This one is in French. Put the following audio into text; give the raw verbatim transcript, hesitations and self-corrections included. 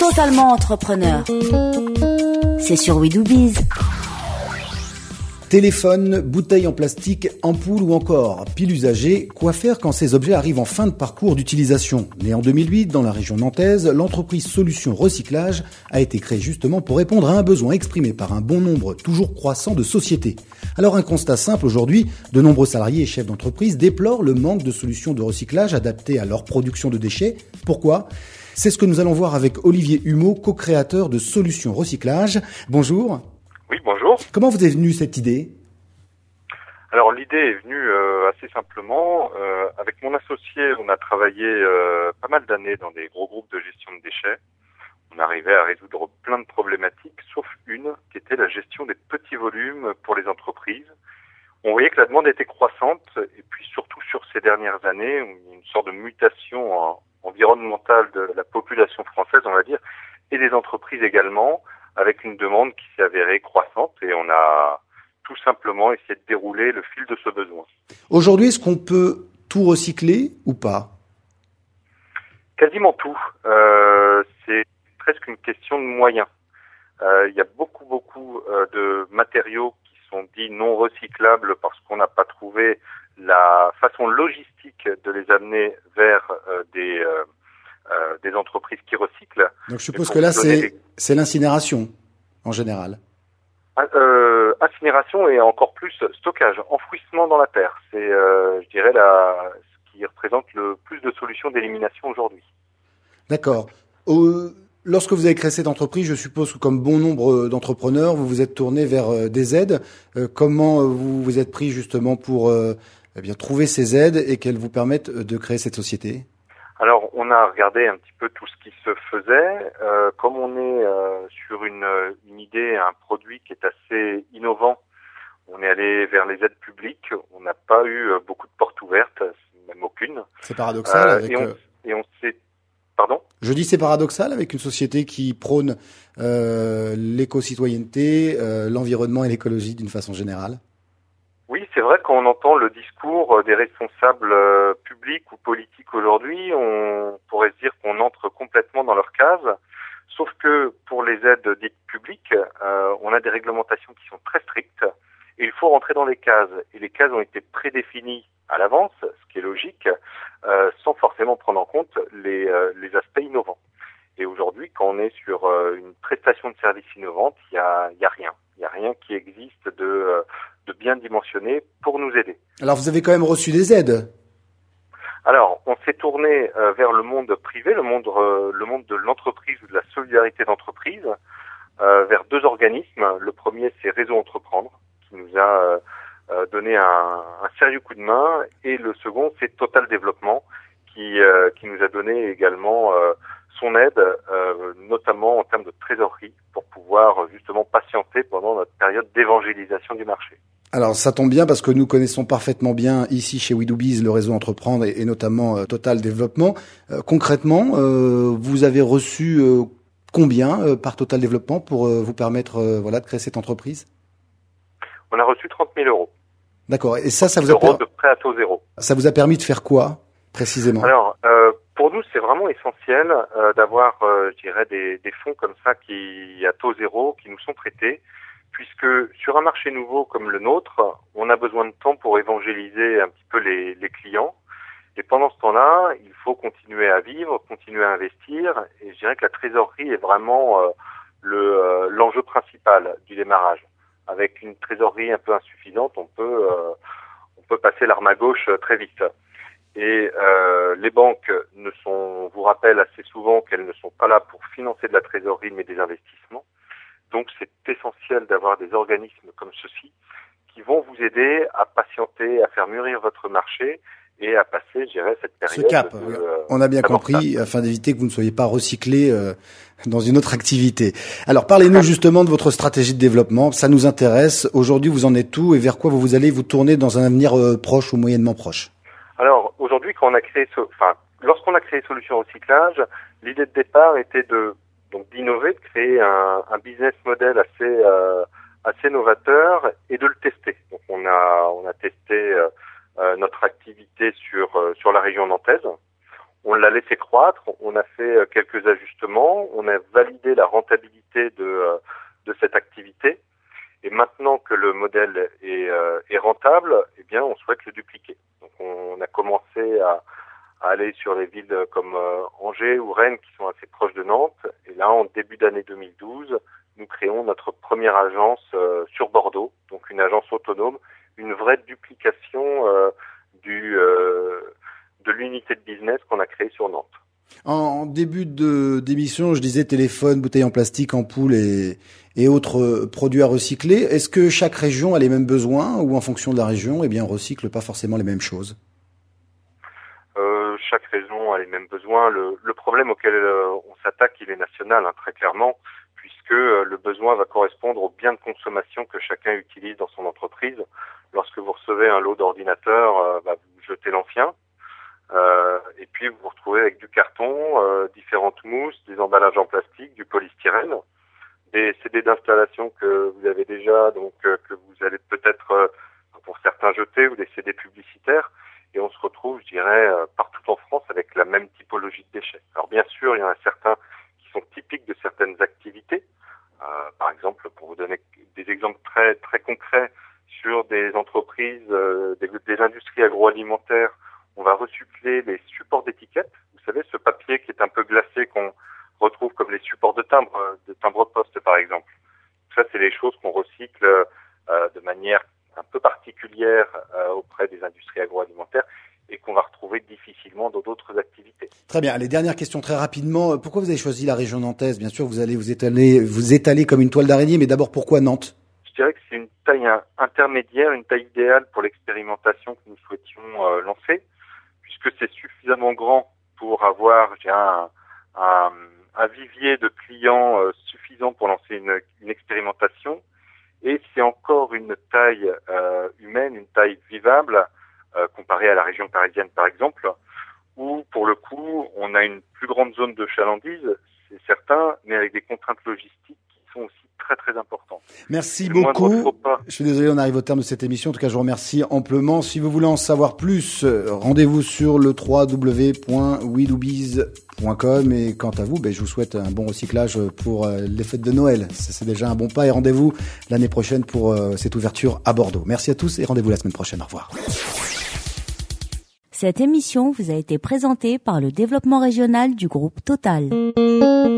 Totalement entrepreneur. C'est sur We Do Biz. Téléphone, bouteille en plastique, ampoule ou encore pile usagée, quoi faire quand ces objets arrivent en fin de parcours d'utilisation ? Née en deux mille huit dans la région nantaise, l'entreprise Solutions Recyclage a été créée justement pour répondre à un besoin exprimé par un bon nombre toujours croissant de sociétés. Alors un constat simple aujourd'hui, de nombreux salariés et chefs d'entreprise déplorent le manque de solutions de recyclage adaptées à leur production de déchets. Pourquoi ? C'est ce que nous allons voir avec Olivier Humeau, co-créateur de Solutions Recyclage. Bonjour. Oui, bonjour. Comment vous est venue cette idée ? Alors l'idée est venue euh, assez simplement. Euh, avec mon associé, on a travaillé euh, pas mal d'années dans des gros groupes de gestion de déchets. On arrivait à résoudre plein de problématiques, sauf une, qui était la gestion des petits volumes pour les entreprises. On voyait que la demande était croissante, et puis surtout sur ces dernières années, une sorte de mutation en, environnementale de la population française, on va dire, et des entreprises également, avec une demande qui s'est avérée croissante, et on a tout simplement essayé de dérouler le fil de ce besoin. Aujourd'hui, est-ce qu'on peut tout recycler ou pas ? Quasiment tout. Euh, c'est presque une question de moyens. Euh, il y a beaucoup, beaucoup euh, de matériaux qui sont dits non recyclables parce qu'on n'a pas trouvé la façon logistique de les amener vers euh, des, euh, euh, des entreprises qui recyclent. Donc je suppose que là, c'est, des... c'est l'incinération, en général. Euh, incinération et encore plus stockage, enfouissement dans la terre. C'est, euh, je dirais, la, ce qui représente le plus de solutions d'élimination aujourd'hui. D'accord. Euh, lorsque vous avez créé cette entreprise, je suppose que comme bon nombre d'entrepreneurs, vous vous êtes tourné vers euh, des aides. Euh, comment vous vous êtes pris justement pour euh, eh bien, trouver ces aides et qu'elles vous permettent de créer cette société ? Alors, on a regardé un petit peu tout ce qui se faisait. Euh, comme on est euh, sur une, une idée, un produit qui est assez innovant, on est allé vers les aides publiques. On n'a pas eu beaucoup de portes ouvertes, même aucune. C'est paradoxal. Euh, avec, et, on, et on s'est... Pardon ? Je dis c'est paradoxal avec une société qui prône euh, l'éco-citoyenneté, euh, l'environnement et l'écologie d'une façon générale. Oui, c'est vrai qu'on entend le discours des responsables euh, publics ou politiques aujourd'hui, on pourrait se dire qu'on entre complètement dans leur case, sauf que pour les aides dites publiques, euh, on a des réglementations qui sont très strictes et il faut rentrer dans les cases. Et les cases ont été prédéfinies à l'avance, ce qui est logique, euh, sans forcément prendre en compte les, euh, les aspects innovants. Et aujourd'hui, quand on est sur euh, une prestation de service innovante, il y a, il y a rien. Il n'y a rien qui existe de, euh, de bien dimensionné pour nous aider. Alors, vous avez quand même reçu des aides ? Alors, on s'est tourné euh, vers le monde privé, le monde, euh, le monde de l'entreprise ou de la solidarité d'entreprise, euh, vers deux organismes. Le premier, c'est Réseau Entreprendre, qui nous a euh, euh, donné un, un sérieux coup de main. Et le second, c'est Total Développement, qui, euh, qui nous a donné également euh, son aide, euh, notamment en termes de trésorerie, pour pouvoir justement patienter pendant notre période d'évangélisation du marché. Alors ça tombe bien parce que nous connaissons parfaitement bien ici chez We Do Biz le réseau Entreprendre et, et notamment euh, Total Développement. Euh, concrètement, euh, vous avez reçu euh, combien euh, par Total Développement pour euh, vous permettre euh, voilà, de créer cette entreprise ? On a reçu trente mille euros. D'accord. Et ça, ça vous a euros de prêt à taux zéro. Ça vous a permis de faire quoi précisément ? Alors, euh, pour nous, c'est vraiment essentiel euh, d'avoir, euh, je dirais, des, des fonds comme ça qui à taux zéro, qui nous sont prêtés, puisque sur un marché nouveau comme le nôtre, on a besoin de temps pour évangéliser un petit peu les, les clients. Et pendant ce temps-là, il faut continuer à vivre, continuer à investir. Et je dirais que la trésorerie est vraiment euh, le euh, l'enjeu principal du démarrage. Avec une trésorerie un peu insuffisante, on peut euh, on peut passer l'arme à gauche très vite. Et euh, les banques ne sont, vous rappellent assez souvent qu'elles ne sont pas là pour financer de la trésorerie, mais des investissements. Donc c'est essentiel d'avoir des organismes comme ceux-ci qui vont vous aider à patienter, à faire mûrir votre marché et à passer, je dirais, cette période. Ce cap, de, euh, on a bien compris, afin d'éviter que vous ne soyez pas recyclé euh, dans une autre activité. Alors parlez-nous justement de votre stratégie de développement, ça nous intéresse. Aujourd'hui, vous en êtes où et vers quoi vous allez vous tourner dans un avenir euh, proche ou moyennement proche ? Alors aujourd'hui, quand on a créé, ce, enfin, lorsqu'on a créé Solutions Recyclage, l'idée de départ était de donc d'innover, de créer un, un business model assez euh, assez novateur et de le tester. Donc on a on a testé euh, euh, notre activité sur euh, sur la région nantaise. On l'a laissé croître, on a fait quelques ajustements, on a validé la rentabilité de, de cette activité. Et maintenant que le modèle est, est rentable, eh bien, on souhaite le dupliquer. Donc, on a commencé à, à aller sur les villes comme Angers ou Rennes qui sont assez proches de Nantes. Et là, en début d'année deux mille douze, nous créons notre première agence euh, sur Bordeaux, donc une agence autonome, une vraie duplication euh, du, euh, de l'unité de business qu'on a créée sur Nantes. En début de d'émission, je disais téléphone, bouteilles en plastique, ampoules et, et autres produits à recycler. Est-ce que chaque région a les mêmes besoins ou en fonction de la région, eh bien, on recycle pas forcément les mêmes choses? euh, Chaque région a les mêmes besoins. Le, le problème auquel euh, on s'attaque, il est national, hein, très clairement, puisque euh, le besoin va correspondre au bien de consommation que chacun utilise dans son entreprise. Lorsque vous recevez un lot d'ordinateur, euh, bah, vous jetez l'ancien. Euh, et puis vous vous retrouvez avec du carton, euh, différentes mousses, des emballages en plastique, du polystyrène, des C D d'installation que vous avez déjà, donc euh, que vous allez peut-être euh, pour certains jeter, ou des C D publicitaires, et on se retrouve, je dirais, euh, partout en France avec la même typologie de déchets. Alors bien sûr, il y en a certains qui sont typiques de certaines activités. Euh, par exemple, pour vous donner des exemples très très concrets sur des entreprises, euh, des, des industries agroalimentaires. On va recycler les supports d'étiquettes. Vous savez, ce papier qui est un peu glacé qu'on retrouve comme les supports de timbre, de timbre-poste par exemple. Ça, c'est les choses qu'on recycle euh, de manière un peu particulière euh, auprès des industries agroalimentaires et qu'on va retrouver difficilement dans d'autres activités. Très bien. Les dernières questions très rapidement. Pourquoi vous avez choisi la région nantaise? Bien sûr, vous allez vous étaler, vous étaler comme une toile d'araignée, mais d'abord, pourquoi Nantes? Je dirais que c'est une taille intermédiaire, une taille idéale pour l'expérimentation que nous souhaitions euh, lancer, puisque c'est suffisamment grand pour avoir j'ai un, un, un vivier de clients euh, suffisant pour lancer une, une expérimentation, et c'est encore une taille euh, humaine, une taille vivable, euh, comparée à la région parisienne par exemple, où pour le coup on a une plus grande zone de chalandise, c'est certain, mais avec des contraintes logistiques qui sont aussi très très importantes. Merci beaucoup. Je suis désolé, on arrive au terme de cette émission. En tout cas, je vous remercie amplement. Si vous voulez en savoir plus, rendez-vous sur le w w w point we do biz point com. Et quant à vous, ben, je vous souhaite un bon recyclage pour les fêtes de Noël. C'est déjà un bon pas. Et rendez-vous l'année prochaine pour cette ouverture à Bordeaux. Merci à tous et rendez-vous la semaine prochaine. Au revoir. Cette émission vous a été présentée par le développement régional du groupe Total.